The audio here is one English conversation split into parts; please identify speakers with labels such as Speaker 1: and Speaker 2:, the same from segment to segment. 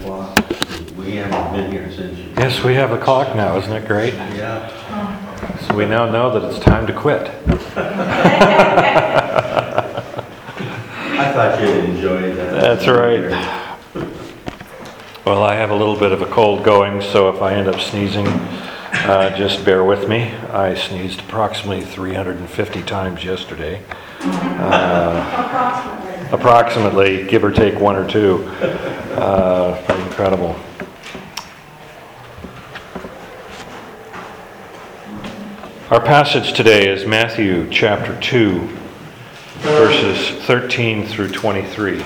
Speaker 1: o'clock. We haven't been here since.
Speaker 2: Yes, we have a clock now, isn't it great?
Speaker 1: Yeah.
Speaker 2: So we now know that it's time to quit.
Speaker 1: I thought you'd enjoy that.
Speaker 2: That's right. Well, I have a little bit of a cold going, so if I end up sneezing, just bear with me. I sneezed approximately 350 times yesterday. Approximately, give or take one or two. Incredible. Our passage today is Matthew chapter 2, verses 13 through 23.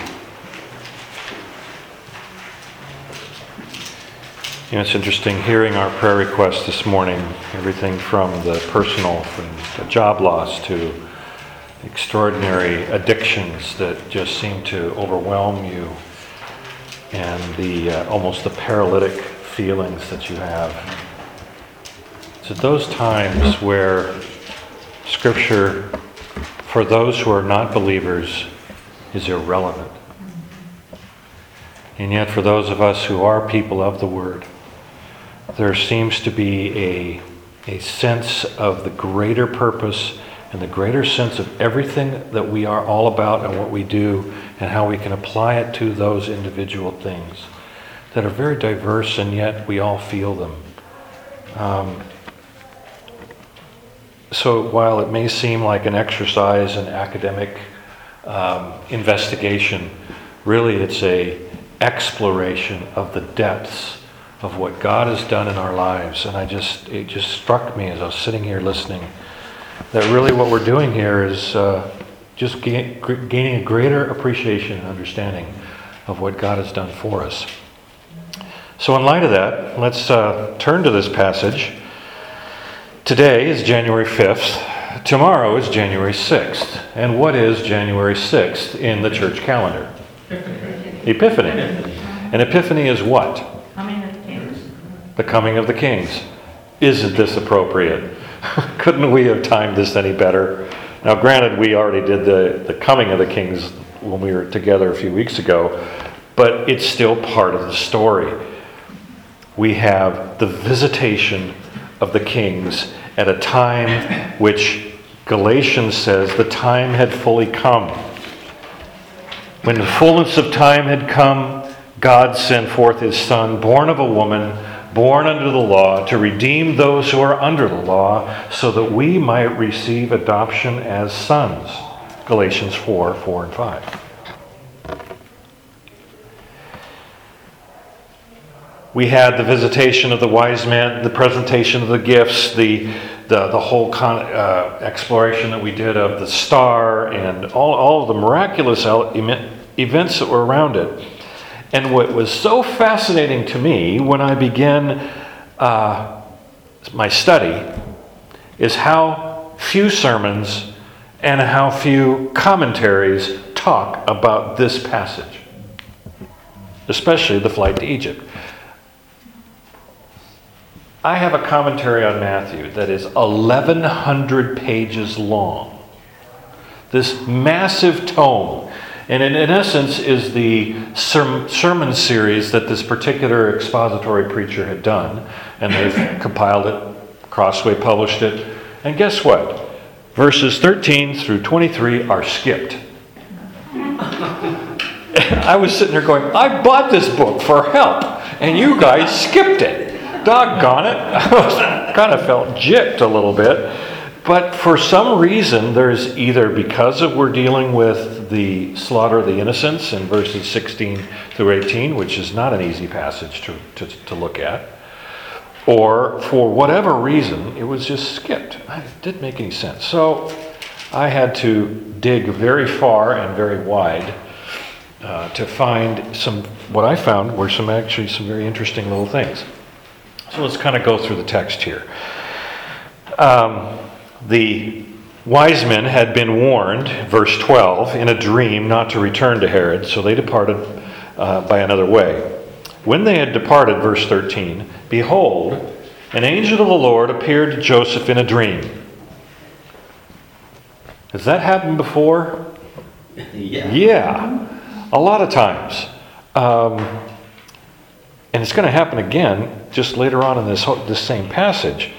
Speaker 2: You know, it's interesting hearing our prayer requests this morning, everything from the personal, from the job loss to extraordinary addictions that just seem to overwhelm you, and the almost the paralytic feelings that you have. It's at those times where Scripture, for those who are not believers, is irrelevant. And yet for those of us who are people of the Word, there seems to be a sense of the greater purpose and the greater sense of everything that we are all about and what we do and how we can apply it to those individual things that are very diverse, and yet we all feel them. So while it may seem like an exercise in academic investigation, really it's a exploration of the depths of what God has done in our lives. And it just struck me as I was sitting here listening that really what we're doing here is just gaining a greater appreciation and understanding of what God has done for us. So in light of that, let's turn to this passage. Today is January 5th. Tomorrow is January 6th. And what is January 6th in the church calendar? Epiphany. And Epiphany is what?
Speaker 3: Coming of the Kings.
Speaker 2: The coming of the Kings. Isn't this appropriate? Couldn't we have timed this any better? Now, granted, we already did the coming of the Kings when we were together a few weeks ago, but it's still part of the story. We have the visitation of the kings at a time which Galatians says the time had fully come. When the fullness of time had come, God sent forth His Son, born of a woman, born under the law, to redeem those who are under the law, so that we might receive adoption as sons. Galatians 4 and 5. We had the visitation of the wise men, the presentation of the gifts, the whole exploration that we did of the star, and all of the miraculous events that were around it. And what was so fascinating to me when I began my study is how few sermons and how few commentaries talk about this passage, especially the flight to Egypt. I have a commentary on Matthew that is 1,100 pages long. This massive tome. And in essence is the sermon series that this particular expository preacher had done. And they've compiled it, Crossway published it. And guess what? Verses 13 through 23 are skipped. I was sitting there going, I bought this book for help, and you guys skipped it. Doggone it. I kind of felt gypped a little bit. But for some reason, there's either because of we're dealing with the slaughter of the innocents in verses 16 through 18, which is not an easy passage to look at, or for whatever reason, it was just skipped. It didn't make any sense. So I had to dig very far and very wide to find what I found were some very interesting little things. So let's kind of go through the text here. The wise men had been warned, verse 12, in a dream not to return to Herod, so they departed by another way. When they had departed, verse 13, behold, an angel of the Lord appeared to Joseph in a dream. Has that happened before?
Speaker 1: Yeah.
Speaker 2: Yeah, a lot of times. and it's going to happen again just later on in this same passage.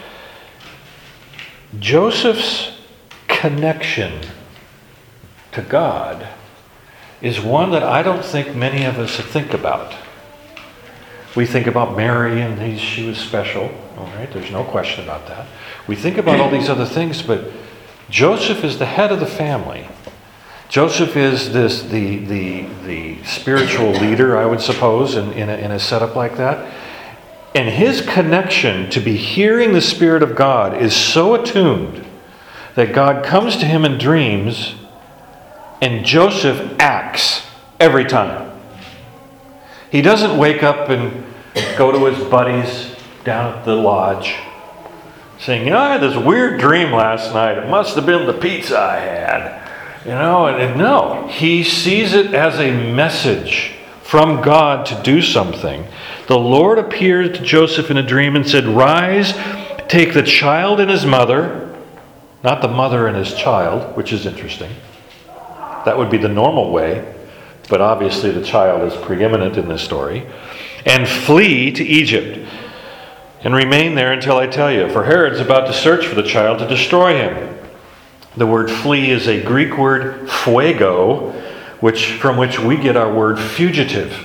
Speaker 2: Joseph's connection to God is one that I don't think many of us think about. We think about Mary and she was special, all right? There's no question about that. We think about all these other things, but Joseph is the head of the family. Joseph is the spiritual leader, I would suppose, in a setup like that. And his connection to be hearing the Spirit of God is so attuned that God comes to him in dreams and Joseph acts every time. He doesn't wake up and go to his buddies down at the lodge saying, I had this weird dream last night. It must have been the pizza I had. And no, he sees it as a message from God to do something. The Lord appeared to Joseph in a dream and said, Rise, take the child and his mother, not the mother and his child, which is interesting. That would be the normal way, but obviously the child is preeminent in this story, and flee to Egypt, and remain there until I tell you, for Herod's about to search for the child to destroy him. The word flee is a Greek word, fuego, from which we get our word fugitive.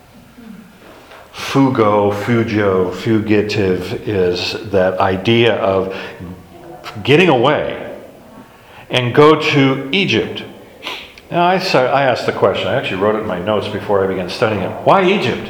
Speaker 2: Fugitive is that idea of getting away and go to Egypt. Now, I asked the question. I actually wrote it in my notes before I began studying it. Why Egypt?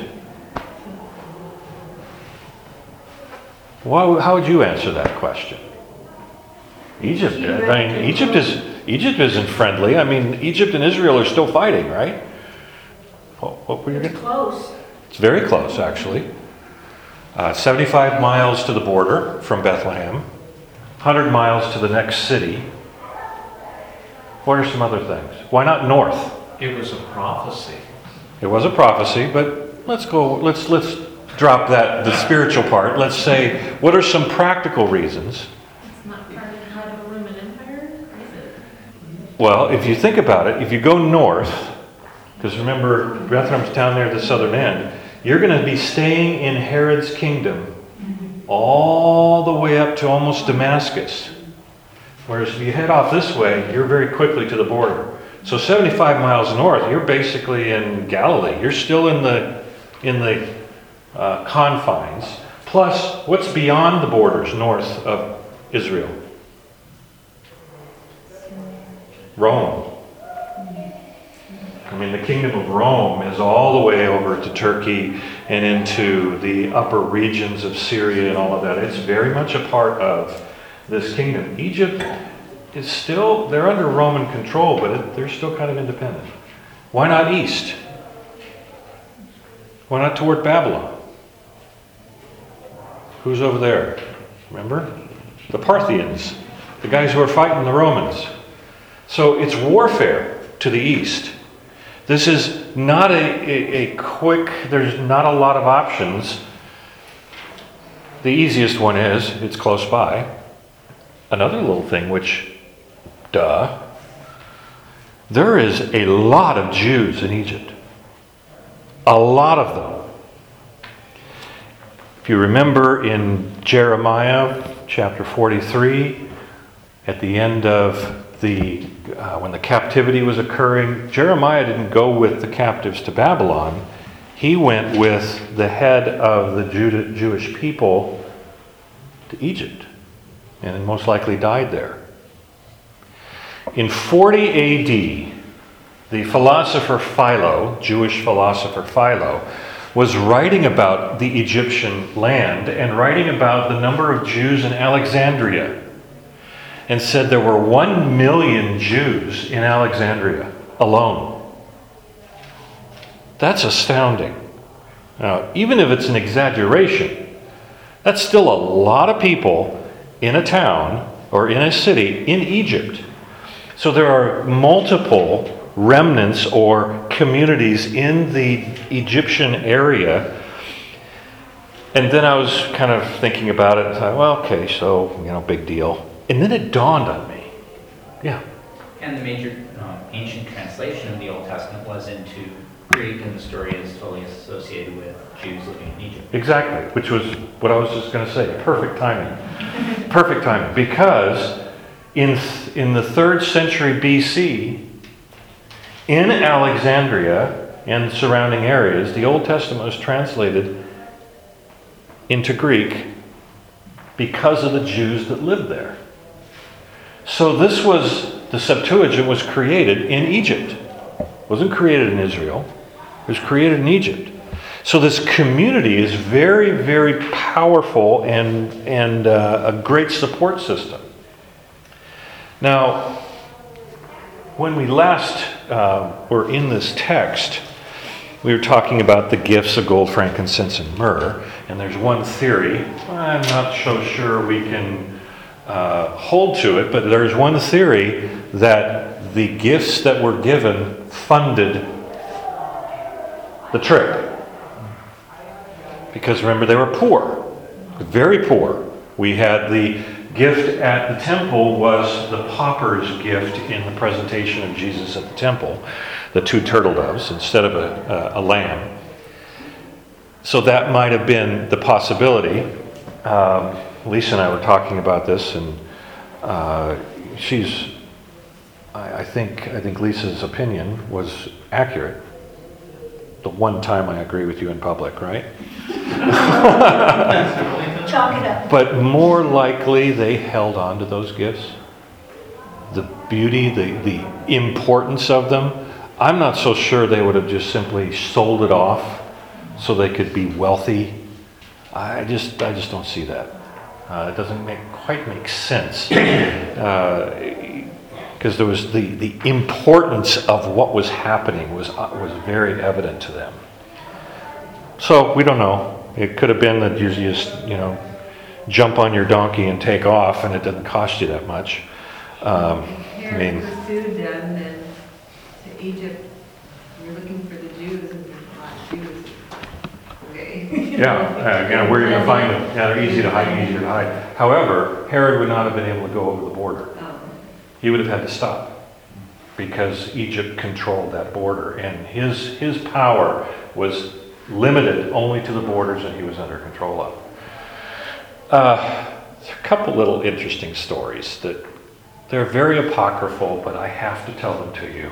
Speaker 2: How would you answer that question? Egypt. Egypt isn't friendly. Egypt and Israel are still fighting, right? What were you going to?
Speaker 3: Close.
Speaker 2: It's very close, actually. 75 miles to the border from Bethlehem. 100 miles to the next city. What are some other things? Why not north?
Speaker 4: It was a prophecy.
Speaker 2: It was a prophecy, but let's drop the spiritual part. Let's say, what are some practical reasons?
Speaker 3: It's not part of the Roman Empire, is it?
Speaker 2: Well, if you think about it, if you go north, because remember, Bethlehem's down there at the southern end, you're going to be staying in Herod's kingdom all the way up to almost Damascus. Whereas if you head off this way, you're very quickly to the border. So 75 miles north, you're basically in Galilee. You're still in the confines. Plus, what's beyond the borders north of Israel? Rome. The kingdom of Rome is all the way over to Turkey and into the upper regions of Syria and all of that. It's very much a part of this kingdom. Egypt is still, they're under Roman control, but they're still kind of independent. Why not east? Why not toward Babylon? Who's over there? Remember? The Parthians, the guys who are fighting the Romans. So it's warfare to the east. This is not a quick, there's not a lot of options. The easiest one is, it's close by. Another little thing which, there is a lot of Jews in Egypt. A lot of them. If you remember in Jeremiah chapter 43, at the end of when the captivity was occurring, Jeremiah didn't go with the captives to Babylon. He went with the head of the Jewish people to Egypt, and most likely died there. In 40 AD, the philosopher Philo, Jewish philosopher Philo, was writing about the Egyptian land and writing about the number of Jews in Alexandria, and said there were 1 million Jews in Alexandria alone. That's astounding. Now, even if it's an exaggeration, that's still a lot of people in a town or in a city in Egypt. So there are multiple remnants or communities in the Egyptian area. And then I was kind of thinking about it and thought, well, okay, so, big deal. And then it dawned on me. Yeah.
Speaker 5: And the major ancient translation of the Old Testament was into
Speaker 4: Greek and the story is fully associated with Jews living in Egypt.
Speaker 2: Exactly, which was what I was just going to say. Perfect timing. Perfect timing. Because in the 3rd century BC, in Alexandria and surrounding areas, the Old Testament was translated into Greek because of the Jews that lived there. So the Septuagint was created in Egypt. It wasn't created in Israel. It was created in Egypt. So this community is very, very powerful and a great support system. Now, when we last were in this text, we were talking about the gifts of gold, frankincense, and myrrh. And there's one theory. I'm not so sure we can hold to it, but there's one theory that the gifts that were given funded the trip. Because remember, they were poor, very poor. We had the gift at the temple was the pauper's gift in the presentation of Jesus at the temple, the 2 turtle doves instead of a lamb. So that might have been the possibility. Lisa and I were talking about this, and I think Lisa's opinion was accurate. The one time I agree with you in public, right?
Speaker 3: Chalk it up.
Speaker 2: But more likely they held on to those gifts. The beauty, the importance of them. I'm not so sure they would have just simply sold it off so they could be wealthy. I just don't see that. It doesn't quite make sense. Because there was the importance of what was happening was very evident to them. So we don't know. It could have been that you just jump on your donkey and take off, and it doesn't cost you that much.
Speaker 5: Herod pursued them and to Egypt. You're looking for the Jews, and there's not Jews. Okay.
Speaker 2: Yeah. Where are you going to find them? Yeah, they're easy to hide. However, Herod would not have been able to go over the border. He would have had to stop because Egypt controlled that border, and his power was limited only to the borders that he was under control of. There's a couple little interesting stories that they're very apocryphal, but I have to tell them to you.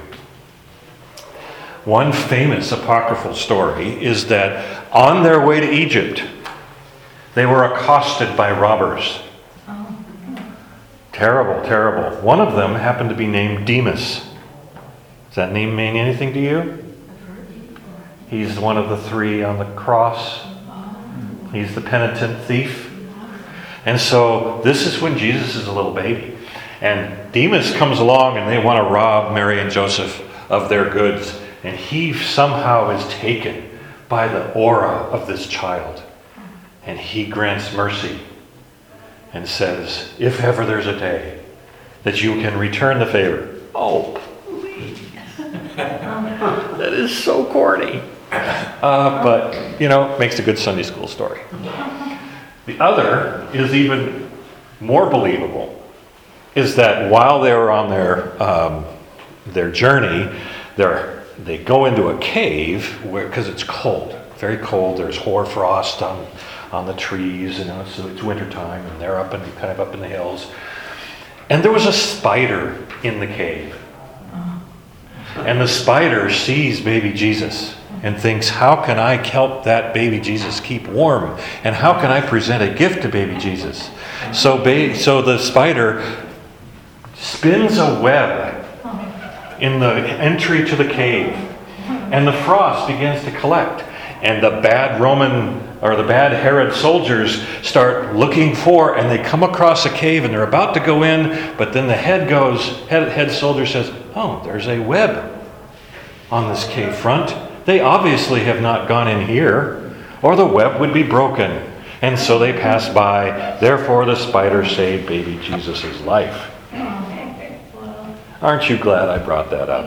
Speaker 2: One famous apocryphal story is that on their way to Egypt, they were accosted by robbers. Terrible, terrible. One of them happened to be named Demas. Does that name mean anything to you? He's one of the 3 on the cross. He's the penitent thief. And so this is when Jesus is a little baby. And Demas comes along and they want to rob Mary and Joseph of their goods. And he somehow is taken by the aura of this child. And he grants mercy and says, if ever there's a day that you can return the favor. Oh, please. That is so corny. But, makes a good Sunday school story. The other is even more believable, is that while they were on their journey, they go into a cave because it's cold, very cold. There's hoarfrost on the trees, so it's wintertime, and they're up in the hills. And there was a spider in the cave. And the spider sees baby Jesus and thinks, how can I help that baby Jesus keep warm? And how can I present a gift to baby Jesus? So the spider spins a web in the entry to the cave. And the frost begins to collect. And the bad Herod soldiers start looking for, and they come across a cave, and they're about to go in, but then the head soldier says, oh, there's a web on this cave front. They obviously have not gone in here, or the web would be broken. And so they pass by. Therefore, the spider saved baby Jesus' life. Aren't you glad I brought that up?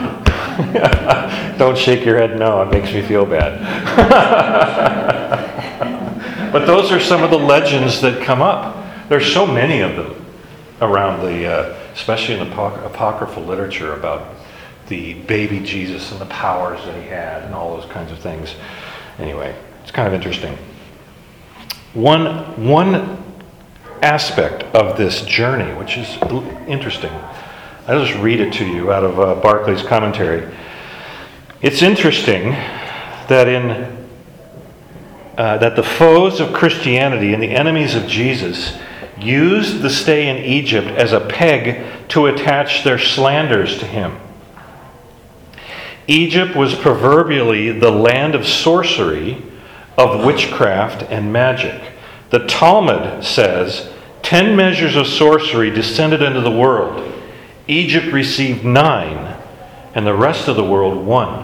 Speaker 2: Don't shake your head no, it makes me feel bad. But those are some of the legends that come up. There's so many of them around especially in the apocryphal literature about the baby Jesus and the powers that he had and all those kinds of things. Anyway, it's kind of interesting. One aspect of this journey, which is interesting, I'll just read it to you out of Barclay's commentary. It's interesting that that the foes of Christianity and the enemies of Jesus used the stay in Egypt as a peg to attach their slanders to him. Egypt was proverbially the land of sorcery, of witchcraft and magic. The Talmud says 10 measures of sorcery descended into the world. Egypt received 9, and the rest of the world 1.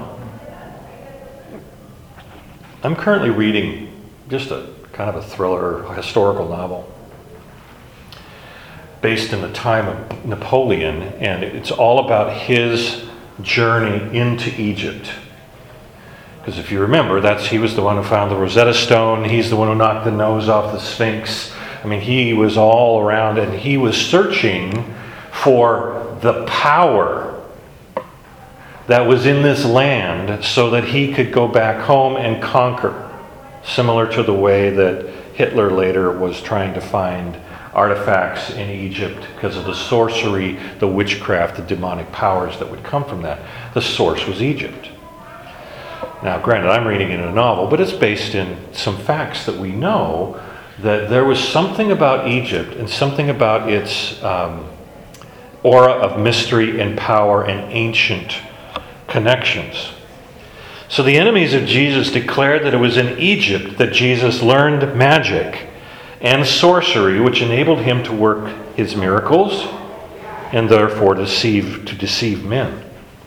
Speaker 2: I'm currently reading just a kind of a thriller, a historical novel based in the time of Napoleon, and it's all about his journey into Egypt. Because if you remember, he was the one who found the Rosetta Stone. He's the one who knocked the nose off the Sphinx. I mean, he was all around, and he was searching for the power that was in this land so that he could go back home and conquer, similar to the way that Hitler later was trying to find artifacts in Egypt because of the sorcery, the witchcraft, the demonic powers that would come from that. The source was Egypt. Now, granted, I'm reading it in a novel, but it's based in some facts that we know that there was something about Egypt and something about its aura of mystery and power and ancient connections. So the enemies of Jesus declared that it was in Egypt that Jesus learned magic and sorcery, which enabled him to work his miracles and therefore to deceive men.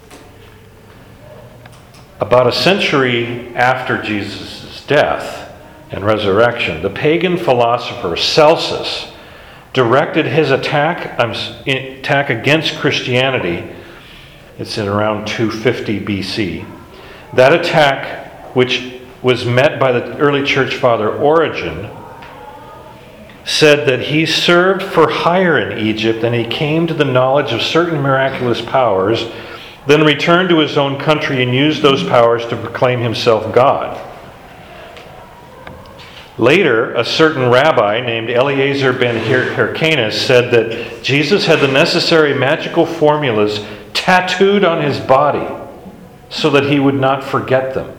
Speaker 2: About a century after Jesus' death and resurrection, the pagan philosopher Celsus directed his attack against Christianity. It's in around 250 BC. That attack, which was met by the early church father Origen, said that he served for hire in Egypt and he came to the knowledge of certain miraculous powers, then returned to his own country and used those powers to proclaim himself God. Later, a certain rabbi named Eliezer ben Hyrcanus said that Jesus had the necessary magical formulas tattooed on his body so that he would not forget them.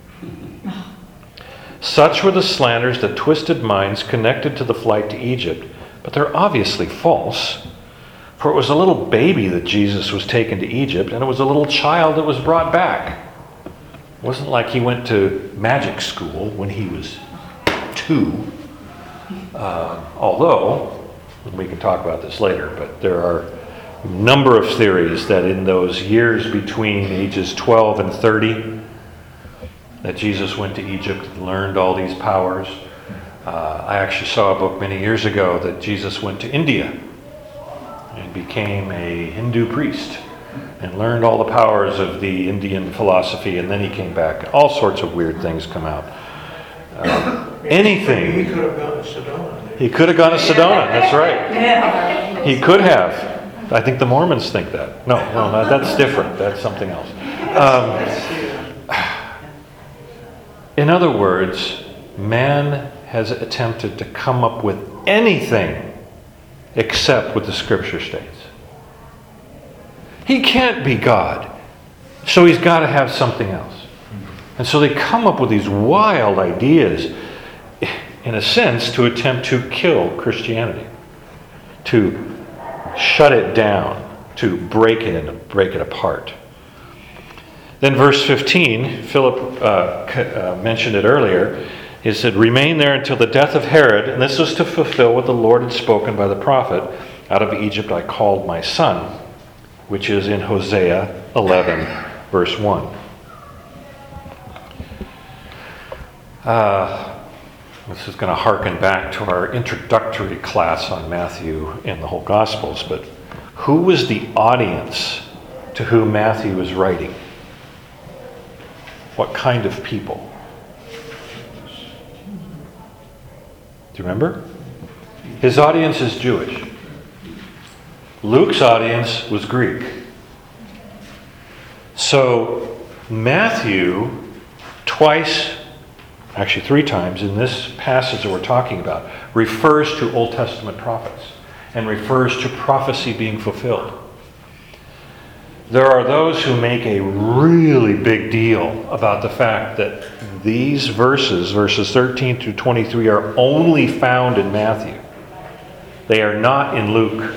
Speaker 2: Such were the slanders that twisted minds connected to the flight to Egypt, but they're obviously false. For it was a little baby that Jesus was taken to Egypt, and it was a little child that was brought back. It wasn't like he went to magic school when he was 2. Although, we can talk about this later, but there are a number of theories that in those years between ages 12 and 30, that Jesus went to Egypt and learned all these powers. I actually saw a book many years ago that Jesus went to India and became a Hindu priest and learned all the powers of the Indian philosophy, and then he came back. All sorts of weird things come out. Anything.
Speaker 6: He could have gone to Sedona.
Speaker 2: He could have gone to Sedona, that's right.
Speaker 5: Yeah.
Speaker 2: He could have. I think the Mormons think that. No, that's different. That's something else. In other words, man has attempted to come up with anything except what the Scripture states. He can't be God, so he's got to have something else. And so they come up with these wild ideas, in a sense, to attempt to kill Christianity, to shut it down, to break it apart. Then verse 15, Philip mentioned it earlier. He said, "Remain there until the death of Herod," and this was to fulfill what the Lord had spoken by the prophet, "Out of Egypt I called my son," which is in Hosea 11, verse 1. This is going to harken back to our introductory class on Matthew and the whole Gospels, but who was the audience to whom Matthew was writing? What kind of people? Do you remember? His audience is Jewish. Luke's audience was Greek. So Matthew, twice, actually 3 times in this passage that we're talking about, refers to Old Testament prophets and refers to prophecy being fulfilled. There are those who make a really big deal about the fact that these verses 13 through 23, are only found in Matthew. They are not in Luke.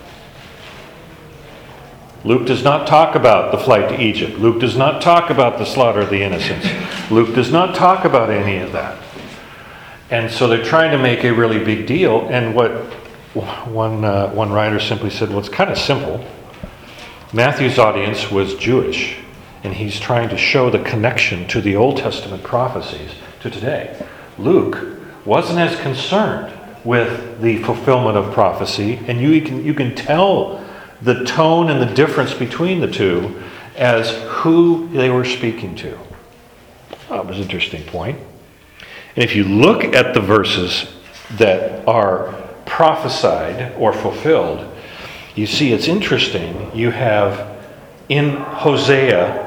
Speaker 2: Luke does not talk about the flight to Egypt. Luke does not talk about the slaughter of the innocents. Luke does not talk about any of that. And so they're trying to make a really big deal. And what one writer simply said, well, it's kind of simple. Matthew's audience was Jewish, and he's trying to show the connection to the Old Testament prophecies to today. Luke wasn't as concerned with the fulfillment of prophecy, and you can tell the tone and the difference between the two as who they were speaking to. That was an interesting point. And if you look at the verses that are prophesied or fulfilled, you see it's interesting. You have in Hosea,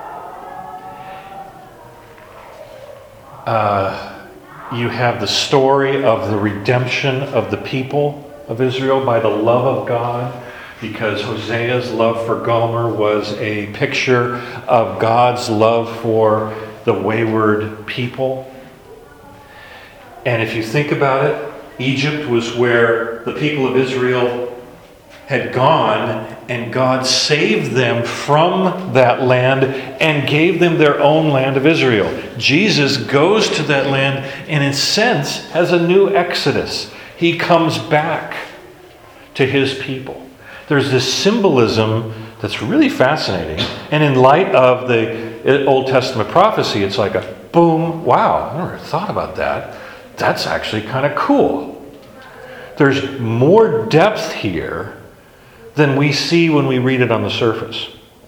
Speaker 2: you have the story of the redemption of the people of Israel by the love of God, because Hosea's love for Gomer was a picture of God's love for the wayward people. And if you think about it, Egypt was where the people of Israel had gone, and God saved them from that land and gave them their own land of Israel. Jesus goes to that land and in a sense has a new exodus. He comes back to his people. There's this symbolism that's really fascinating. And in light of the Old Testament prophecy, it's like a boom, wow, I never thought about that. That's actually kind of cool. There's more depth here than we see when we read it on the surface.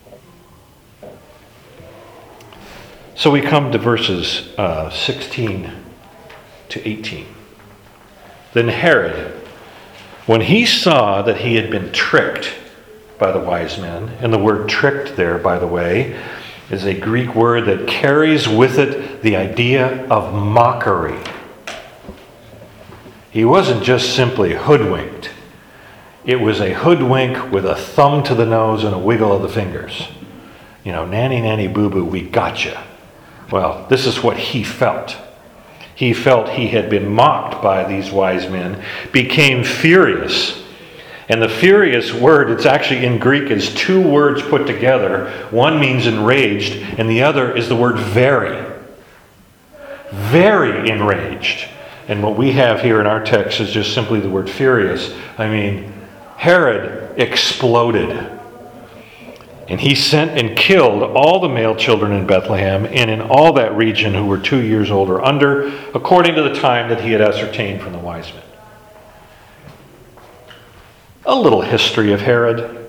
Speaker 2: So we come to verses 16 to 18. Then Herod, when he saw that he had been tricked by the wise men, and the word tricked there, by the way, is a Greek word that carries with it the idea of mockery. He wasn't just simply hoodwinked. It was a hoodwink with a thumb to the nose and a wiggle of the fingers. You know, nanny, nanny, boo-boo, we gotcha. Well, this is what he felt. He felt he had been mocked by these wise men, became furious. And the furious word, it's actually in Greek, is 2 words put together. One means enraged, and the other is the word very. Very enraged. And what we have here in our text is just simply the word furious. I mean, Herod exploded. And he sent and killed all the male children in Bethlehem and in all that region who were 2 years old or under, according to the time that he had ascertained from the wise men. A little history of Herod.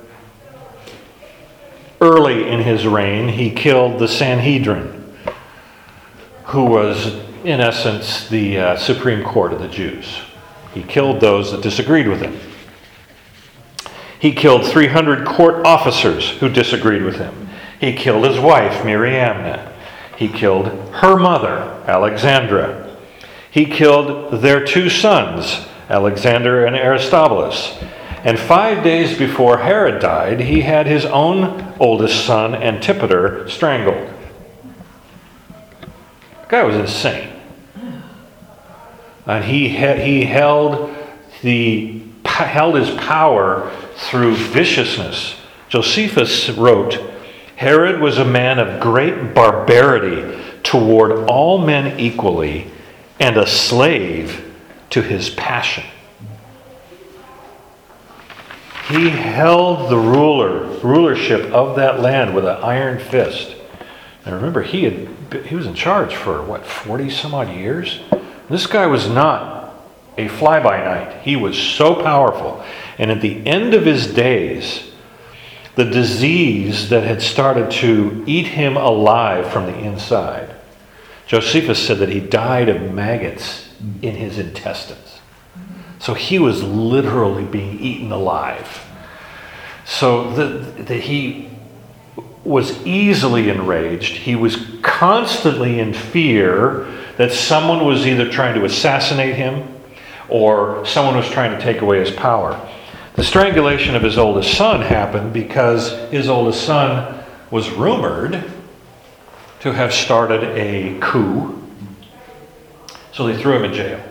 Speaker 2: Early in his reign, he killed the Sanhedrin, who was, in essence, the Supreme Court of the Jews. He killed those that disagreed with him. He killed 300 court officers who disagreed with him. He killed his wife, Mariamne. He killed her mother, Alexandra. He killed their 2 sons, Alexander and Aristobulus. And 5 days before Herod died, he had his own oldest son, Antipater, strangled. The guy was insane. And he held his power through viciousness. Josephus wrote, Herod was a man of great barbarity toward all men equally, and a slave to his passion. He held the rulership of that land with an iron fist. And remember, he was in charge for, 40 some odd years? This guy was not a fly-by-night. He was so powerful. And at the end of his days, the disease that had started to eat him alive from the inside, Josephus said that he died of maggots in his intestines. So he was literally being eaten alive. So he was easily enraged. He was constantly in fear that someone was either trying to assassinate him or someone was trying to take away his power. The strangulation of his oldest son happened because his oldest son was rumored to have started a coup. So they threw him in jail.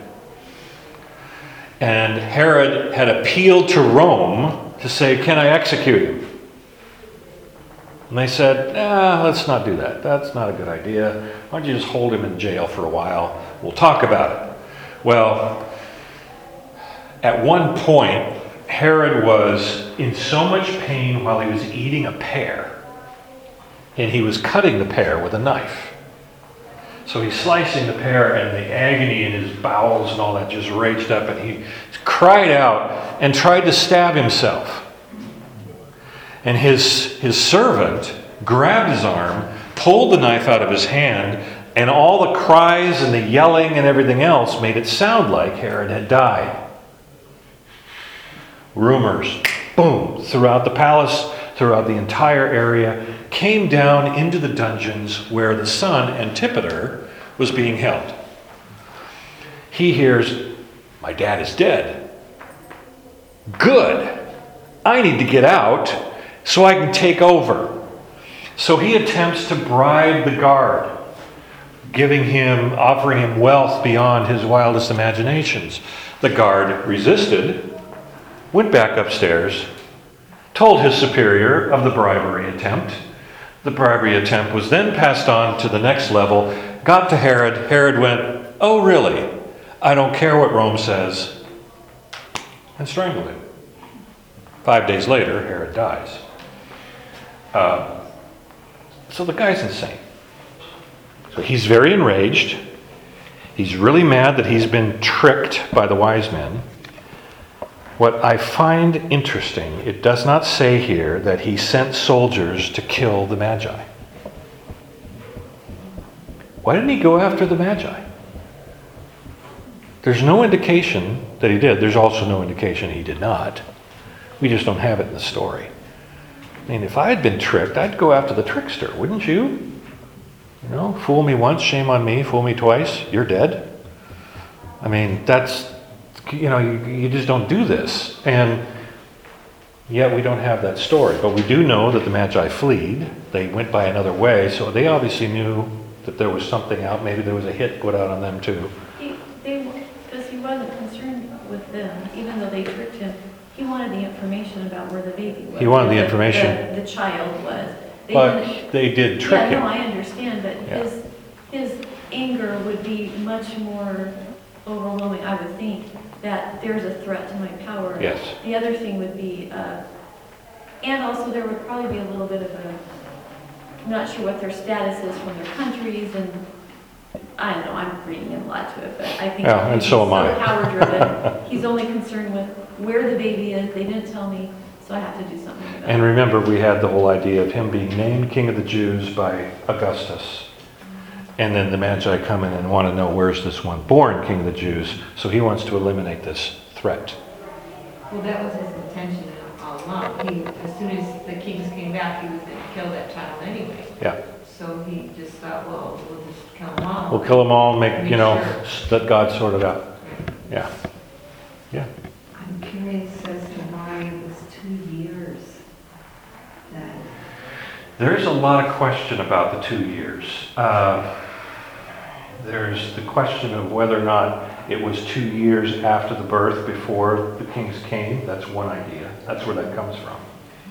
Speaker 2: And Herod had appealed to Rome to say, can I execute him? And they said, let's not do that. That's not a good idea. Why don't you just hold him in jail for a while? We'll talk about it. Well, at one point, Herod was in so much pain while he was eating a pear, and he was cutting the pear with a knife. So he's slicing the pear, and the agony in his bowels and all that just raged up, and he cried out and tried to stab himself. And his servant grabbed his arm, pulled the knife out of his hand, and all the cries and the yelling and everything else made it sound like Herod had died. Rumors, boom, throughout the palace, throughout the entire area, came down into the dungeons where the son, Antipater, was being held. He hears, my dad is dead. Good. I need to get out so I can take over. So he attempts to bribe the guard, offering him wealth beyond his wildest imaginations. The guard resisted, went back upstairs, told his superior of the bribery attempt. The bribery attempt was then passed on to the next level, got to Herod. Herod went, oh really? I don't care what Rome says, and strangled him. 5 days later, Herod dies. So the guy's insane. So he's very enraged. He's really mad that he's been tricked by the wise men. What I find interesting, it does not say here that he sent soldiers to kill the Magi. Why didn't he go after the Magi? There's no indication that he did. There's also no indication he did not. We just don't have it in the story. I mean, if I had been tricked, I'd go after the trickster, wouldn't you? You know, fool me once, shame on me. Fool me twice, you're dead. I mean, that's, you just don't do this. And yet we don't have that story. But we do know that the Magi fled. They went by another way, so they obviously knew that there was something out. Maybe there was a hit put out on them too.
Speaker 3: Because he wasn't concerned with them, even though they tricked him. He wanted the information about where the baby was.
Speaker 2: He wanted the information.
Speaker 3: The child was.
Speaker 2: But they did trick him.
Speaker 3: Yeah, no, I understand, but
Speaker 2: Yeah.
Speaker 3: his anger would be much more overwhelming, I would think, that there's a threat to my power.
Speaker 2: Yes.
Speaker 3: The other thing would be, and also there would probably be a little bit of I'm not sure what their status is from their countries, and I don't know, I'm reading a lot to it, but I think
Speaker 2: Yeah, and so am I.
Speaker 3: power-driven. He's only concerned with where the baby is. They didn't tell me, so I have to do something about it.
Speaker 2: And remember, we had the whole idea of him being named King of the Jews by Augustus. And then the Magi come in and want to know, where's this one born King of the Jews? So he wants to eliminate this threat.
Speaker 5: Well, that was his intention all along. As soon as the kings came back, he was going to kill that child anyway.
Speaker 2: Yeah.
Speaker 5: So he just thought, well, we'll just kill them all.
Speaker 2: We'll kill them all and make,
Speaker 5: Sure.
Speaker 2: let God sort it out. Yeah. Yeah.
Speaker 7: I'm curious as to why it was 2 years that.
Speaker 2: There's a lot of question about the 2 years. There's the question of whether or not it was 2 years after the birth before the kings came. That's one idea. That's where that comes from.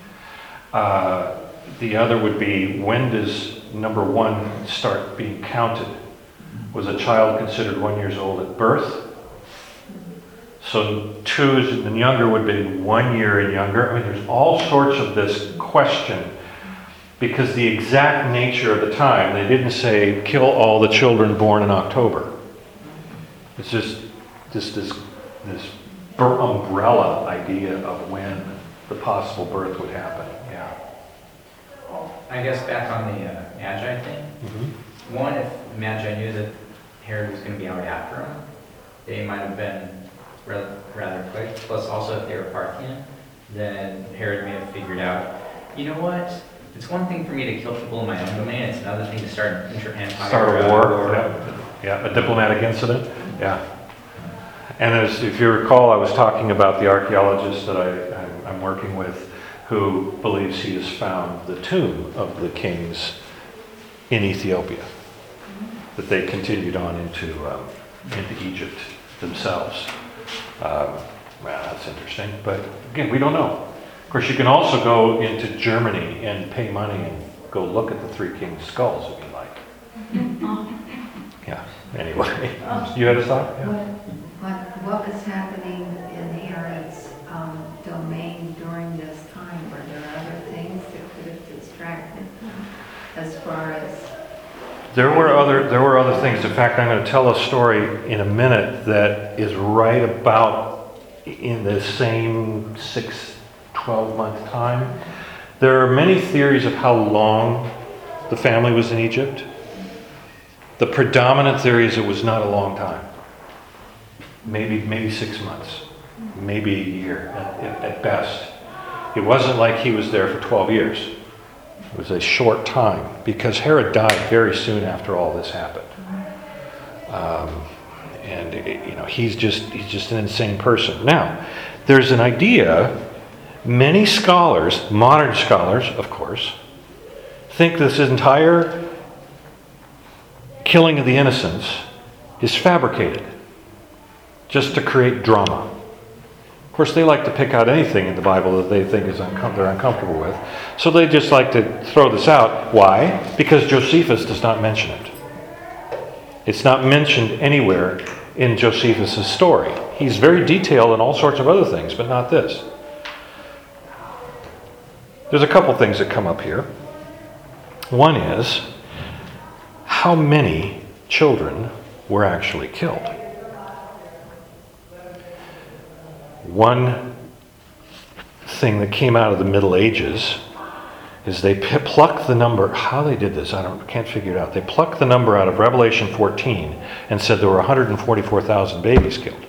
Speaker 2: The other would be, when does number one start being counted? Was a child considered 1 year old at birth? So 2 and younger would be 1 year and younger. I mean, there's all sorts of this question, because the exact nature of the time, they didn't say kill all the children born in October. It's just this umbrella idea of when the possible birth would happen. Yeah.
Speaker 4: I guess back on the Magi thing.
Speaker 2: Mm-hmm.
Speaker 4: One, if Magi knew that Herod was going to be out after him, they might have been rather quick. Plus, also, if they were Parthian, then Herod may have figured out, you know what? it's one thing for me to kill people in my own domain, it's another thing to start an inter-empire.
Speaker 2: Start a war, yeah, a diplomatic incident, yeah. And if you recall, I was talking about the archaeologist that I'm working with, who believes he has found the tomb of the kings in Ethiopia, that they continued on into Egypt themselves. Well, that's interesting, but again, we don't know. Of course, you can also go into Germany and pay money and go look at the three kings' skulls if you like. Yeah, anyway. You had a thought? Yeah.
Speaker 7: What was happening in Herod's domain during this time? Were there other things that could have distracted him as far as?
Speaker 2: There were other things. In fact, I'm going to tell a story in a minute that is right about in the same 12-month time. There are many theories of how long the family was in Egypt. The predominant theory is it was not a long time. Maybe 6 months, maybe a year at best. It wasn't like he was there for 12 years. It was a short time because Herod died very soon after all this happened. He's just an insane person. Now, there's an idea. Many scholars, modern scholars, of course, think this entire killing of the innocents is fabricated, just to create drama. Of course, they like to pick out anything in the Bible that they think they're uncomfortable with. So they just like to throw this out. Why? Because Josephus does not mention it. It's not mentioned anywhere in Josephus' story. He's very detailed in all sorts of other things, but not this. There's a couple things that come up here. One is, how many children were actually killed? One thing that came out of the Middle Ages is they plucked the number. How they did this, can't figure it out. They plucked the number out of Revelation 14 and said there were 144,000 babies killed.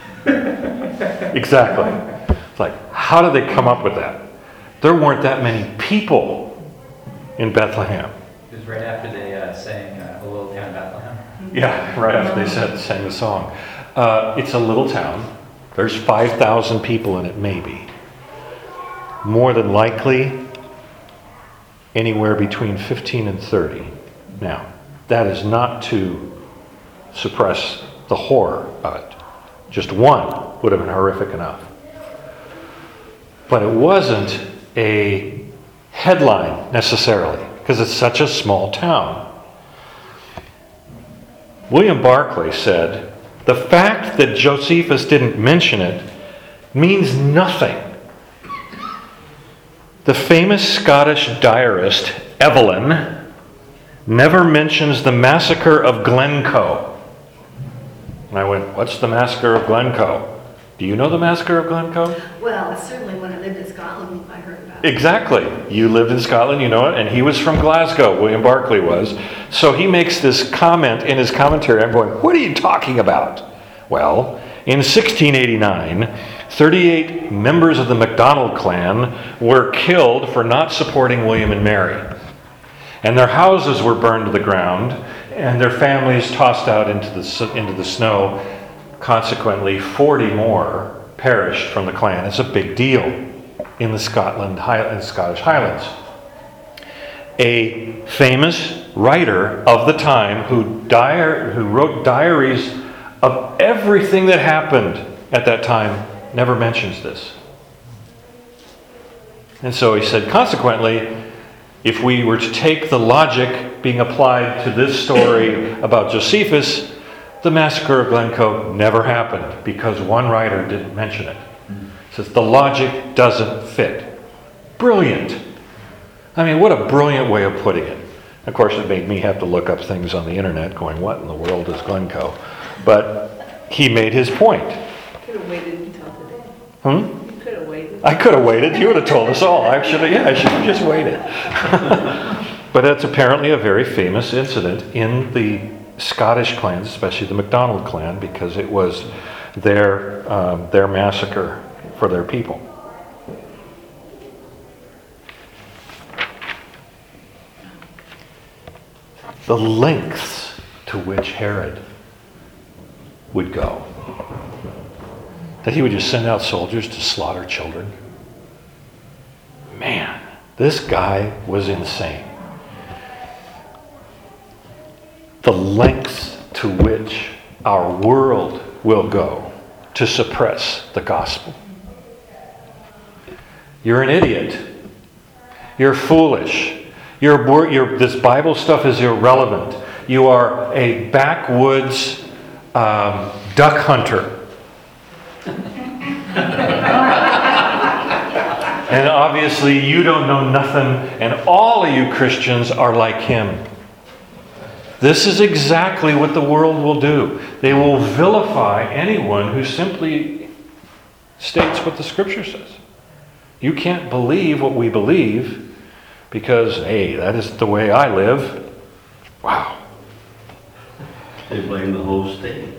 Speaker 2: Exactly. It's like, how did they come up with that? There weren't that many people in Bethlehem.
Speaker 4: It was right after they sang A Little Town Bethlehem.
Speaker 2: Yeah, right after they sang the song. It's a little town. There's 5,000 people in it, maybe. More than likely, anywhere between 15 and 30. Now, that is not to suppress the horror of it. Just one would have been horrific enough. But it wasn't a headline necessarily, because it's such a small town. William Barclay said, the fact that Josephus didn't mention it means nothing. The famous Scottish diarist Evelyn never mentions the massacre of Glencoe. And I went, what's the massacre of Glencoe? Do you know the massacre of Glencoe?
Speaker 8: Well, certainly when I lived in Scotland, I heard about it.
Speaker 2: Exactly. You lived in Scotland, you know it, and he was from Glasgow, William Barclay was. So he makes this comment in his commentary. I'm going, what are you talking about? Well, in 1689, 38 members of the MacDonald clan were killed for not supporting William and Mary. And their houses were burned to the ground, and their families tossed out into the snow. Consequently, 40 more perished from the clan. It's a big deal in the Scottish Highlands. A famous writer of the time who wrote diaries of everything that happened at that time never mentions this. And so he said, consequently, if we were to take the logic being applied to this story about Josephus, the massacre of Glencoe never happened because one writer didn't mention it. Says the logic doesn't fit. Brilliant. I mean, what a brilliant way of putting it. Of course, it made me have to look up things on the internet going, what in the world is Glencoe? But he made his point.
Speaker 5: Could have waited until today.
Speaker 2: You
Speaker 5: could have waited.
Speaker 2: I could have waited. You would have told us all. I should have just waited. But it's apparently a very famous incident in the Scottish clans, especially the MacDonald clan, because it was their massacre for their people. the lengths to which Herod would go. That he would just send out soldiers to slaughter children. Man, this guy was insane. The lengths to which our world will go to suppress the gospel. You're an idiot. You're foolish. This Bible stuff is irrelevant. You are a backwoods duck hunter. And obviously you don't know nothing, and all of you Christians are like him. This is exactly what the world will do. They will vilify anyone who simply states what the Scripture says. You can't believe what we believe because, hey, that isn't the way I live. Wow.
Speaker 1: They blame the whole state.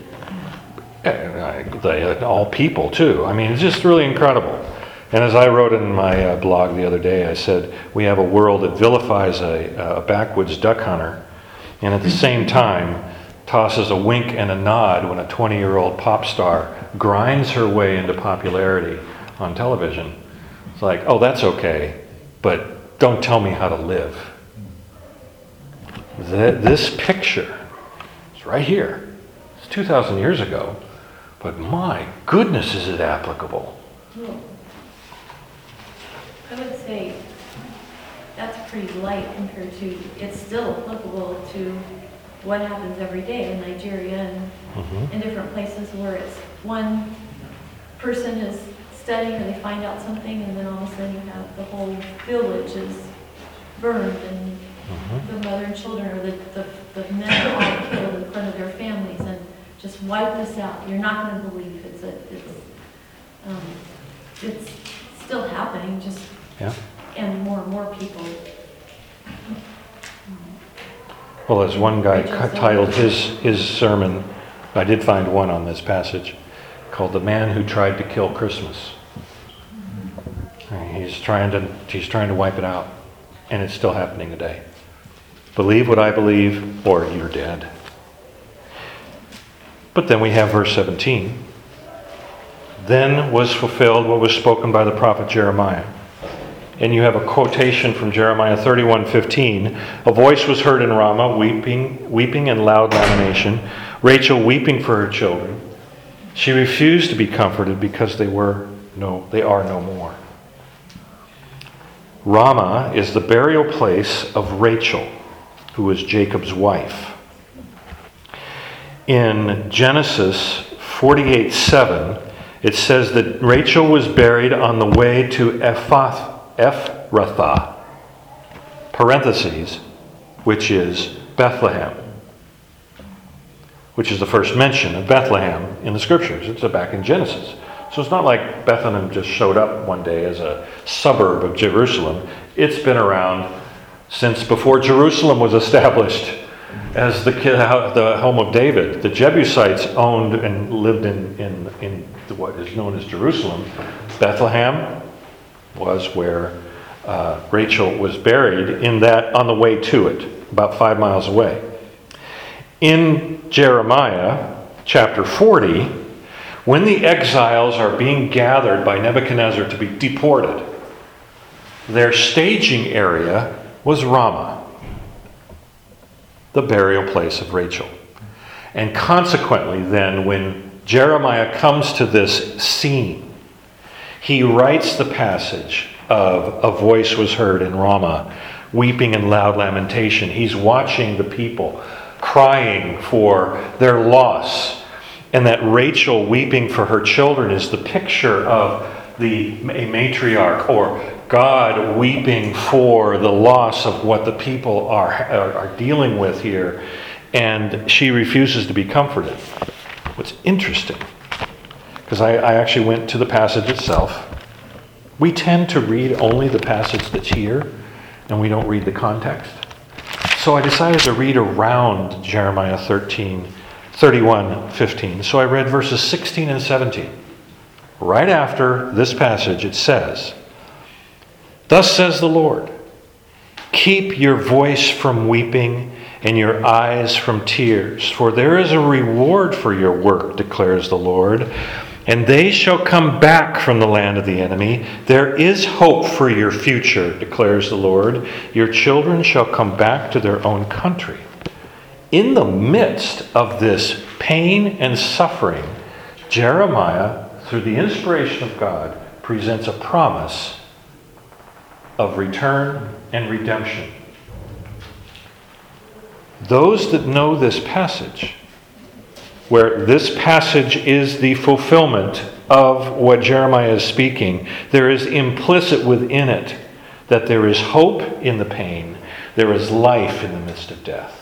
Speaker 2: All people, too. I mean, it's just really incredible. And as I wrote in my blog the other day, I said, we have a world that vilifies a backwoods duck hunter, and at the same time tosses a wink and a nod when a 20-year-old pop star grinds her way into popularity on television. It's like, oh, that's okay, but don't tell me how to live. This picture is right here. It's 2,000 years ago, but my goodness, is it applicable.
Speaker 3: I would say that's pretty light compared to, it's still applicable to what happens every day in Nigeria and in different places where it's one person is studying or they find out something and then all of a sudden you have the whole village is burned and the mother and children or the men are all killed in front of their families and just wipe this out. You're not going to believe it's still happening, just and more people.
Speaker 2: Well, as one guy titled his sermon, I did find one on this passage, called "The Man Who Tried to Kill Christmas." He's trying to wipe it out, and it's still happening today. Believe what I believe, or you're dead. But then we have verse 17. Then was fulfilled what was spoken by the prophet Jeremiah. And you have a quotation from Jeremiah 31:15. A voice was heard in Ramah, weeping and loud lamentation, Rachel weeping for her children. She refused to be comforted because they are no more. Ramah is the burial place of Rachel, who was Jacob's wife. In Genesis 48:7, it says that Rachel was buried on the way to Ephrathah, parentheses, which is Bethlehem, which is the first mention of Bethlehem in the Scriptures. It's back in Genesis. So it's not like Bethlehem just showed up one day as a suburb of Jerusalem. It's been around since before Jerusalem was established as the home of David. The Jebusites owned and lived in what is known as Jerusalem. Bethlehem was where Rachel was buried on the way to it, about 5 miles away. In Jeremiah chapter 40, when the exiles are being gathered by Nebuchadnezzar to be deported, their staging area was Ramah, the burial place of Rachel. And consequently then, when Jeremiah comes to this scene, he writes the passage of a voice was heard in Ramah, weeping and loud lamentation. He's watching the people crying for their loss. And that Rachel weeping for her children is the picture of a matriarch, or God weeping for the loss of what the people are dealing with here. And she refuses to be comforted. What's interesting, because I actually went to the passage itself. We tend to read only the passage that's here, and we don't read the context. So I decided to read around Jeremiah 31:15. So I read verses 16 and 17. Right after this passage, it says, "Thus says the Lord, keep your voice from weeping and your eyes from tears. For there is a reward for your work, declares the Lord. And they shall come back from the land of the enemy. There is hope for your future, declares the Lord. Your children shall come back to their own country. In the midst of this pain and suffering, Jeremiah, through the inspiration of God, presents a promise of return and redemption. Those that know this passage, where this passage is the fulfillment of what Jeremiah is speaking, there is implicit within it that there is hope in the pain, there is life in the midst of death.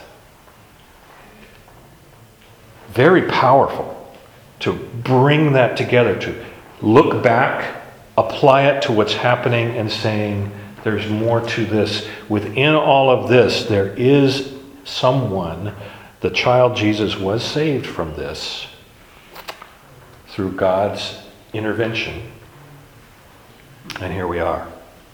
Speaker 2: Very powerful to bring that together, to look back, apply it to what's happening, and saying, there's more to this. Within all of this, there is someone. The child Jesus was saved from this through God's intervention. And here we are.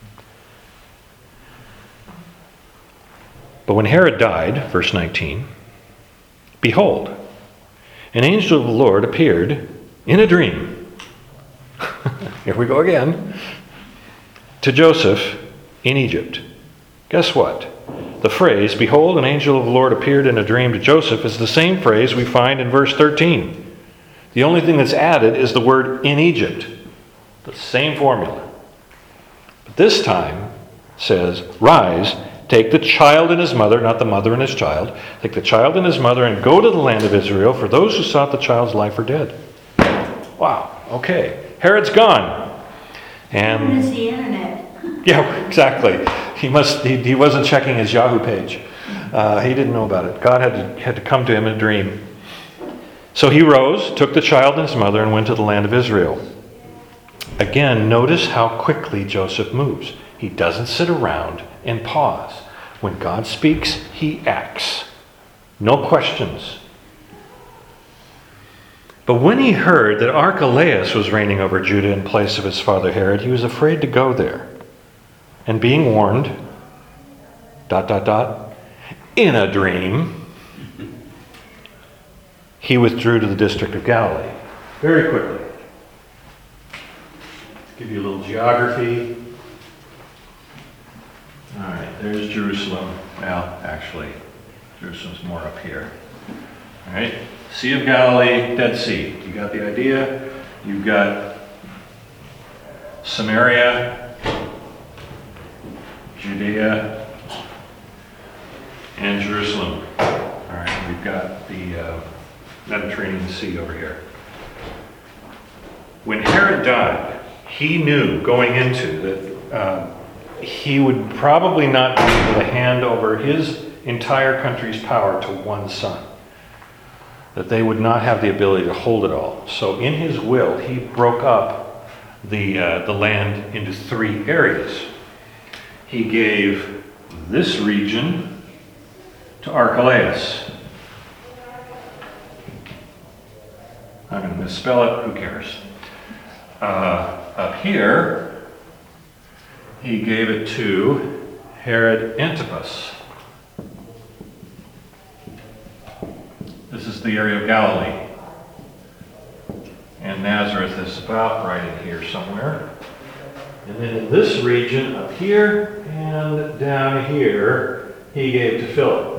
Speaker 2: But when Herod died, verse 19, behold, an angel of the Lord appeared in a dream. Here we go again. To Joseph in Egypt. Guess what? The phrase, behold, an angel of the Lord appeared in a dream to Joseph, is the same phrase we find in verse 13. The only thing that's added is the word in Egypt. The same formula. But this time says, rise, take the child and his mother, not the mother and his child, take the child and his mother and go to the land of Israel, for those who sought the child's life are dead. Wow, okay. Herod's gone. And
Speaker 8: It's the internet.
Speaker 2: yeah, exactly. He wasn't checking his Yahoo page. He didn't know about it. God had to come to him in a dream. So he rose, took the child and his mother, and went to the land of Israel. Again, notice how quickly Joseph moves. He doesn't sit around and pause. When God speaks, he acts. No questions. But when he heard that Archelaus was reigning over Judah in place of his father Herod, he was afraid to go there. And being warned, in a dream, he withdrew to the district of Galilee. Very quickly. Give you a little geography. All right, there's Jerusalem. Well, actually, Jerusalem's more up here. All right, Sea of Galilee, Dead Sea. You got the idea? You've got Samaria, Judea, and Jerusalem. All right, we've got the Mediterranean Sea over here. When Herod died, he knew going into that he would probably not be able to hand over his entire country's power to one son. That they would not have the ability to hold it all. So in his will, he broke up the land into 3 areas. He gave this region to Archelaus. I'm going to misspell it, who cares? Up here, he gave it to Herod Antipas. This is the area of Galilee. And Nazareth is about right in here somewhere. And then in this region, up here and down here, he gave to Philip.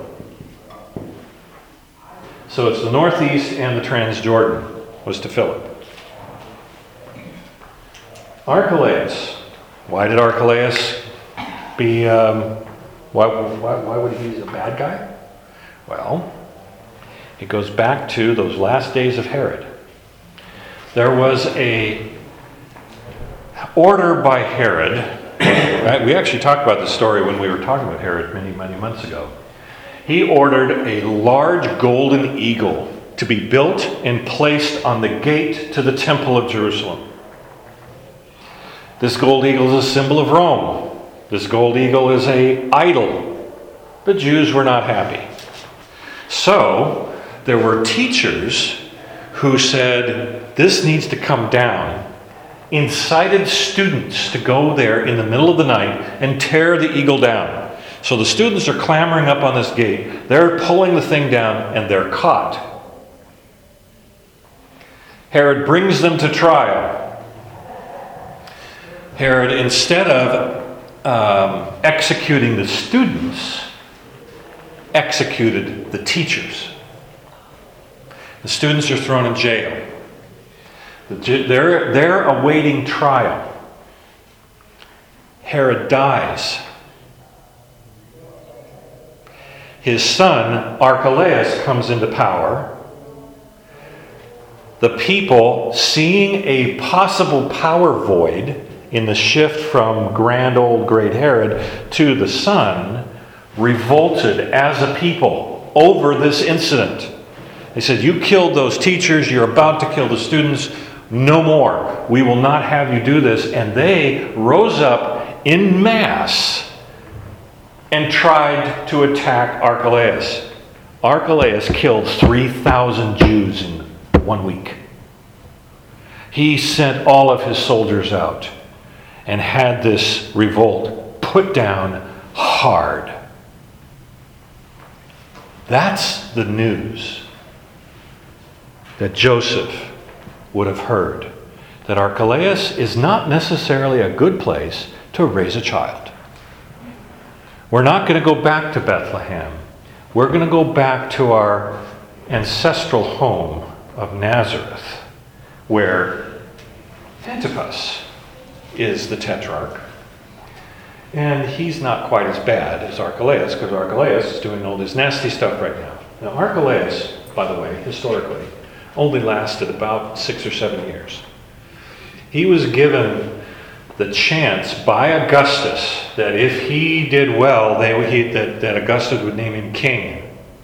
Speaker 2: So it's the northeast and the Transjordan was to Philip. Archelaus. Why did Archelaus be, why would he be a bad guy? Well, it goes back to those last days of Herod. There was a order by Herod. Right? We actually talked about this story when we were talking about Herod many, many months ago. He ordered a large golden eagle to be built and placed on the gate to the temple of Jerusalem. This gold eagle is a symbol of Rome. This gold eagle is an idol. The Jews were not happy. So there were teachers who said, this needs to come down, incited students to go there in the middle of the night and tear the eagle down. So the students are clambering up on this gate. They're pulling the thing down, and they're caught. Herod brings them to trial. Herod, instead of executing the students, executed the teachers. The students are thrown in jail. They're awaiting trial. Herod dies. His son, Archelaus, comes into power. The people, seeing a possible power void in the shift from grand old great Herod to the son, revolted as a people over this incident. They said, "You killed those teachers, you're about to kill the students, no more. We will not have you do this." And they rose up in mass and tried to attack Archelaus. Archelaus killed 3,000 Jews in 1 week. He sent all of his soldiers out and had this revolt put down hard. That's the news that Joseph would have heard. That Archelaus is not necessarily a good place to raise a child. We're not going to go back to Bethlehem. We're going to go back to our ancestral home of Nazareth, where Antipas is the tetrarch. And he's not quite as bad as Archelaus, because Archelaus is doing all this nasty stuff right now. Now, Archelaus, by the way, historically, only lasted about 6 or 7 years. He was given the chance by Augustus that if he did well, that Augustus would name him king.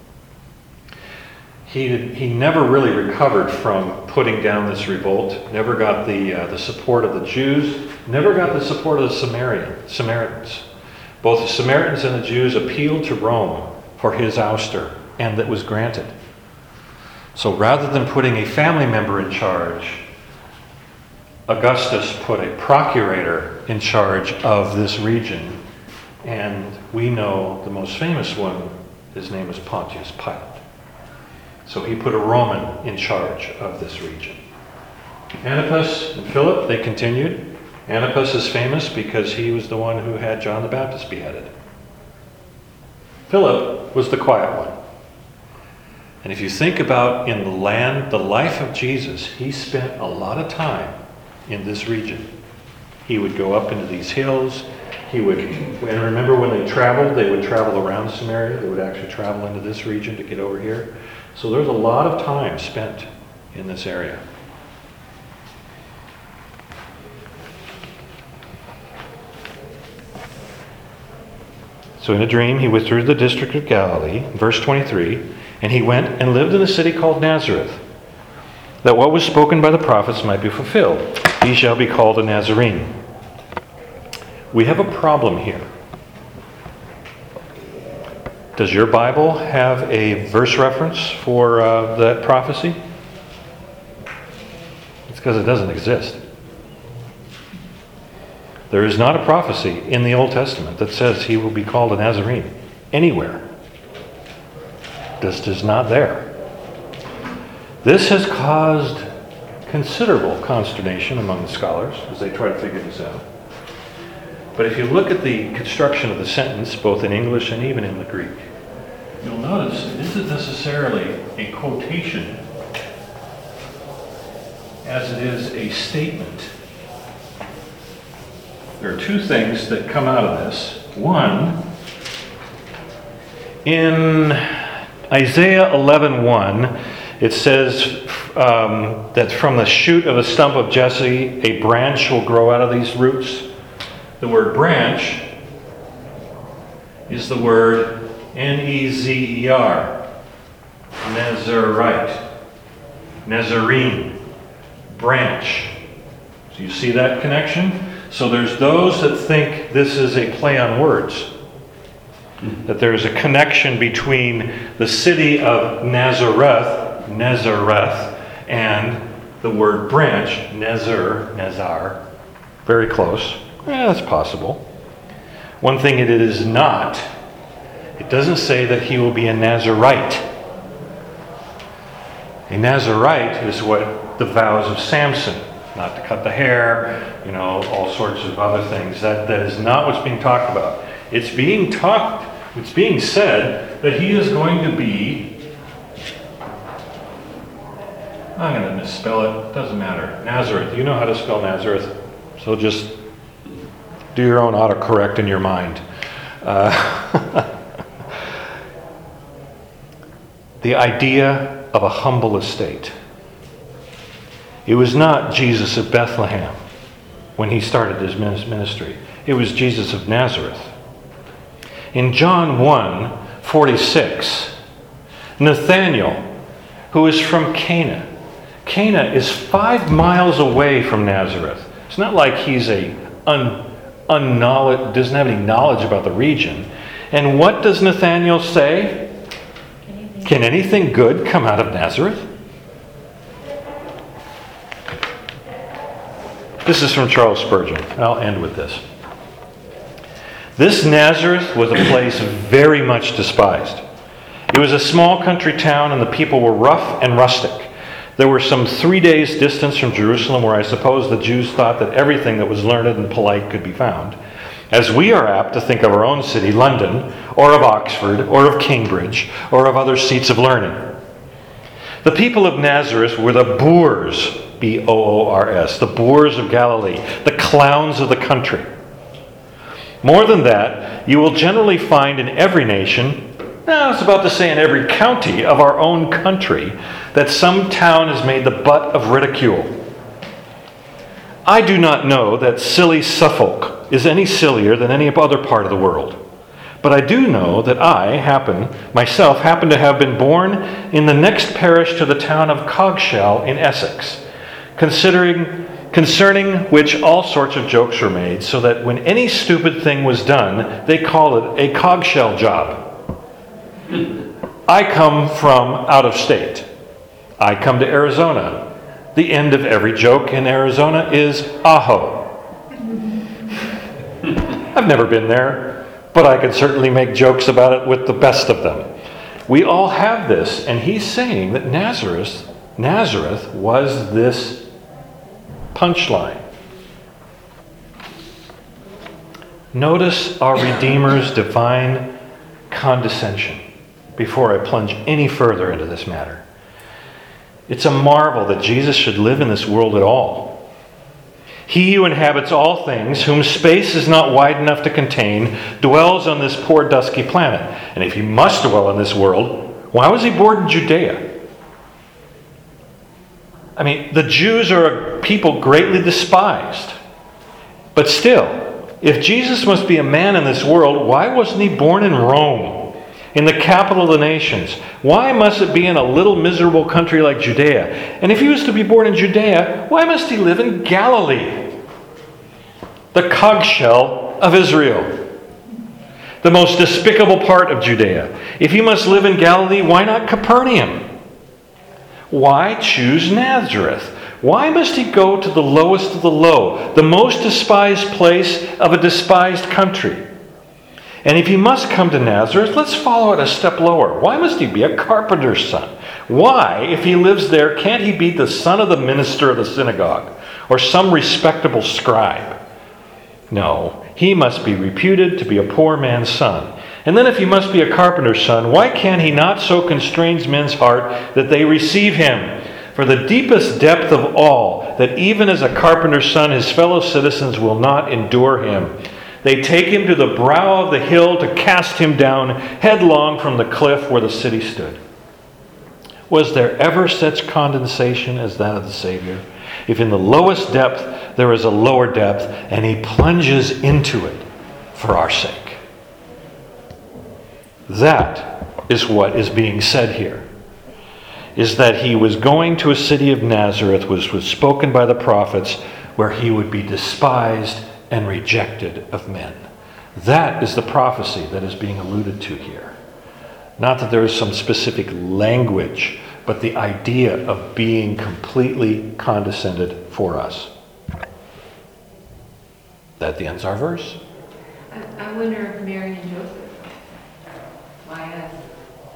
Speaker 2: He never really recovered from putting down this revolt, never got the support of the Jews, never got the support of the Samaritans. Both the Samaritans and the Jews appealed to Rome for his ouster, and that was granted. So rather than putting a family member in charge, Augustus put a procurator in charge of this region. And we know the most famous one, his name was Pontius Pilate. So he put a Roman in charge of this region. Antipas and Philip, they continued. Antipas is famous because he was the one who had John the Baptist beheaded. Philip was the quiet one. And if you think about in the life of Jesus, he spent a lot of time in this region. He would go up into these hills. And remember when they traveled, they would travel around Samaria. They would actually travel into this region to get over here. So there's a lot of time spent in this area. So in a dream, he withdrew to the district of Galilee, verse 23, and he went and lived in a city called Nazareth, that what was spoken by the prophets might be fulfilled. He shall be called a Nazarene. We have a problem here. Does your Bible have a verse reference for that prophecy? It's because it doesn't exist. There is not a prophecy in the Old Testament that says he will be called a Nazarene anywhere. This is not there. This has caused considerable consternation among the scholars as they try to figure this out. But if you look at the construction of the sentence, both in English and even in the Greek, you'll notice it isn't necessarily a quotation as it is a statement. There are two things that come out of this. One, in Isaiah 11:1, it says that from the shoot of a stump of Jesse, a branch will grow out of these roots. The word branch is the word Nezer, Nazarite, Nazarene, branch. So you see that connection? So there's those that think this is a play on words. That there's a connection between the city of Nazareth, and the word branch, Nezar. Very close. That's possible. One thing it is not It doesn't say that he will be a Nazirite. A Nazirite is what the vows of Samson, not to cut the hair, all sorts of other things. That is not what's being talked about. It's being said that he is going to be, I'm going to misspell it, doesn't matter. Nazareth, you know how to spell Nazareth, so just do your own autocorrect in your mind. The idea of a humble estate. It was not Jesus of Bethlehem when he started his ministry. It was Jesus of Nazareth. In John 1:46, Nathanael, who is from Cana. Cana is 5 miles away from Nazareth. It's not like he's doesn't have any knowledge about the region. And what does Nathanael say? Can anything good come out of Nazareth? This is from Charles Spurgeon. I'll end with this. This Nazareth was a place very much despised. It was a small country town, and the people were rough and rustic. There were some 3 days' distance from Jerusalem, where I suppose the Jews thought that everything that was learned and polite could be found, as we are apt to think of our own city, London, or of Oxford, or of Cambridge, or of other seats of learning. The people of Nazareth were the boors, B-O-O-R-S, the boors of Galilee, the clowns of the country. More than that, you will generally find in every nation, I was about to say in every county of our own country, that some town has made the butt of ridicule. I do not know that silly Suffolk is any sillier than any other part of the world. But I do know that I myself happen to have been born in the next parish to the town of Cogshall in Essex, concerning which all sorts of jokes were made, so that when any stupid thing was done, they called it a Cogshall job. I come from out of state. I come to Arizona. The end of every joke in Arizona is aho. I've never been there, but I could certainly make jokes about it with the best of them. We all have this, and he's saying that Nazareth was this punchline. Notice our Redeemer's divine condescension before I plunge any further into this matter. It's a marvel that Jesus should live in this world at all. He who inhabits all things, whom space is not wide enough to contain, dwells on this poor dusky planet. And if he must dwell in this world, why was he born in Judea? I mean, the Jews are a people greatly despised. But still, if Jesus must be a man in this world, why wasn't he born in Rome, in the capital of the nations? Why must it be in a little miserable country like Judea? And if he was to be born in Judea, why must he live in Galilee, the cogshell of Israel, the most despicable part of Judea? If he must live in Galilee, why not Capernaum? Why choose Nazareth? Why must he go to the lowest of the low, the most despised place of a despised country? And if he must come to Nazareth, let's follow it a step lower. Why must he be a carpenter's son? Why, if he lives there, can't he be the son of the minister of the synagogue or some respectable scribe? No, he must be reputed to be a poor man's son. And then if he must be a carpenter's son, why can he not so constrain men's heart that they receive him? For the deepest depth of all, that even as a carpenter's son, his fellow citizens will not endure him. They take him to the brow of the hill to cast him down headlong from the cliff where the city stood. Was there ever such condensation as that of the Savior? If in the lowest depth there is a lower depth, and he plunges into it for our sake. That is what is being said here. Is that he was going to a city of Nazareth, which was spoken by the prophets, where he would be despised and rejected of men. That is the prophecy that is being alluded to here. Not that there is some specific language, but the idea of being completely condescended for us. That ends our verse.
Speaker 5: I wonder if Mary and Joseph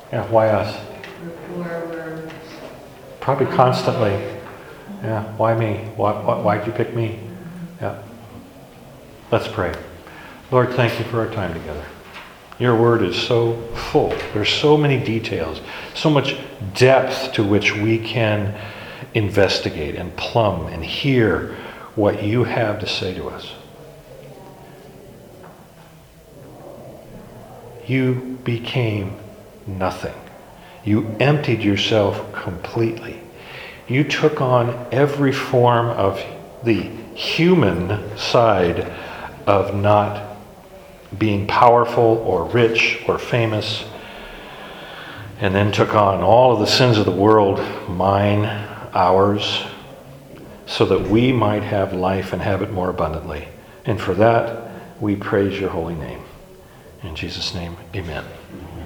Speaker 2: Yeah, why us?
Speaker 5: we're
Speaker 2: Probably constantly. Yeah, why me? Why'd you pick me? Yeah. Let's pray. Lord, thank you for our time together. Your word is so full. There's so many details, so much depth to which we can investigate and plumb and hear what you have to say to us. You became nothing. You emptied yourself completely. You took on every form of the human side of not being powerful or rich or famous, and then took on all of the sins of the world, mine, ours, so that we might have life and have it more abundantly. And for that, we praise your holy name. In Jesus' name, amen.